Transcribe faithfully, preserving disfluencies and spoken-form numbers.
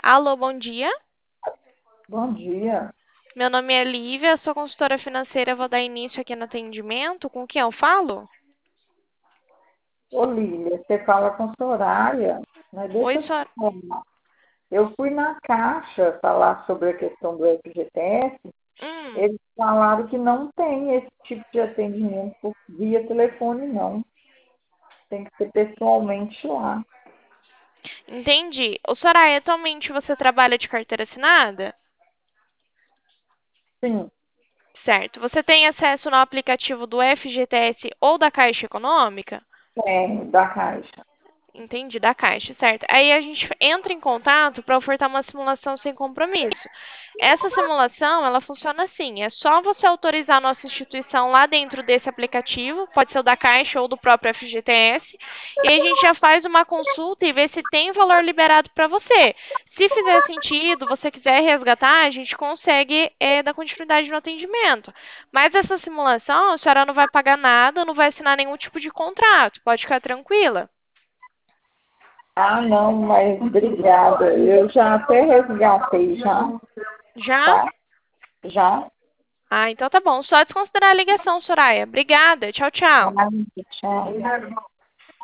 Alô, bom dia. Bom dia. Meu nome é Lívia, sou consultora financeira, vou dar início aqui no atendimento. Com quem eu falo? Ô, Lília, você fala com Soraya, mas Oi, deixa eu te senhora. falar. Eu fui na Caixa falar sobre a questão do F G T S, Hum, eles falaram que não tem esse tipo de atendimento por via telefone, não. Tem que ser pessoalmente lá. entendi. Ô, Soraya, atualmente você trabalha de carteira assinada? Sim, Certo. Você tem acesso no aplicativo do F G T S ou da Caixa Econômica? tem, da Caixa. Entendi, da Caixa, certo. Aí a gente entra em contato para ofertar uma simulação sem compromisso. Essa simulação, ela funciona assim, é só você autorizar a nossa instituição lá dentro desse aplicativo, pode ser o da Caixa ou do próprio F G T S, e aí a gente já faz uma consulta e vê se tem valor liberado para você. Se fizer sentido, você quiser resgatar, a gente consegue é, dar continuidade no atendimento. Mas essa simulação, a senhora não vai pagar nada, não vai assinar nenhum tipo de contrato, pode ficar tranquila. Ah, não, mas obrigada. Eu já até resgatei, já, Já? tá? Já. Ah, então tá bom. Só desconsiderar a ligação, Soraya. Obrigada. Tchau, tchau. Ah, tchau.